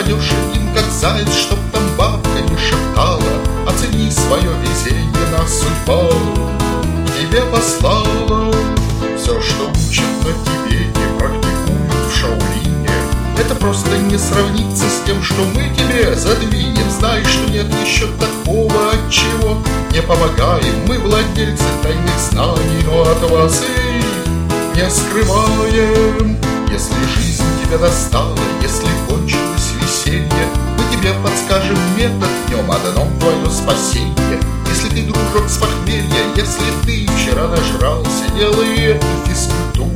Пойдешь один, как заяц, чтоб там бабка не шептала: оцени свое везение, нас судьба тебе послала. Все, что учат на Тибете, практикуют в Шаолине, это просто не сравнится с тем, что мы тебе задвинем. Знай, что нет еще такого, от чего не помогаем. Мы владельцы тайных знаний, но от вас их не скрываем. Если жизнь тебя достала, если кончилось веселье, мы тебе подскажем метод, днем одном твое спасение. Если ты, дружок, с похмелья, если ты вчера нажрался, делай эту физкультуру,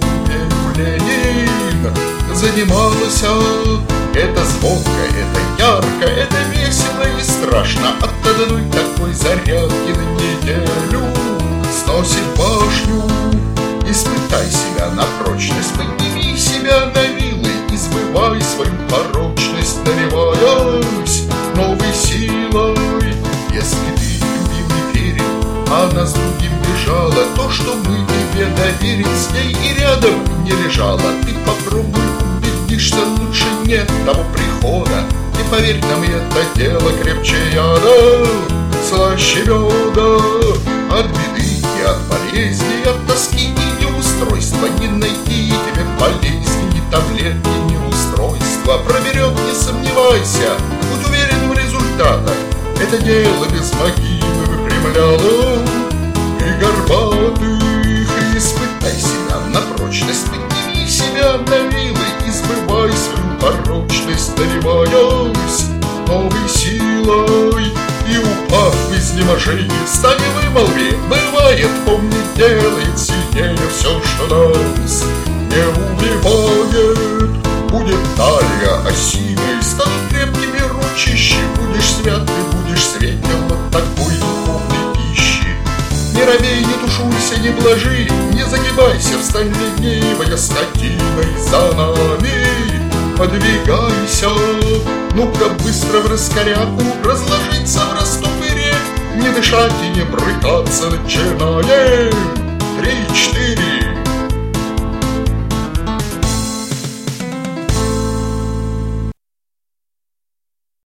Ленин занимался. Это звонко, это ярко, это весело и страшно. От одной такой зарядки на неделю сносит башню. Испытай себя на прочность, подними себя на вилы, избывай свою порочность, наливаясь новой силой. Если ты, любимый, верил, а она с другим бежала, то, что мы тебе доверим, с ней и рядом не лежала. Ты попробуй, убедишься, лучше нет того прихода. И поверь нам, это дело крепче яда, слаще меда. От беды и от болезни, от тоски и неустройства не найти тебе болезни, ни таблетки, ни устройства. Проберет, не сомневайся, будь уверен в результатах. Это дело без могилы выпрямляло и горбатых. И испытай себя на прочность, подними себя на вилы, избывай свою порочность, наливаясь новой силой. И упав в изнеможении, стань и вымолви: бывает, помни, делает сильнее все, что нас не убивает. Будет талия осиной, станут крепкими ручищи, будешь свят, ты будешь светел от такой духовной пищи. Не робей, не тушуйся, не блажи, не загибайся, встань ленивая скотиной за нами. Подвигайся, ну-ка быстро в раскоряку, разложиться в растопыре, не дышать и не брыкаться начинаем. 3, 4.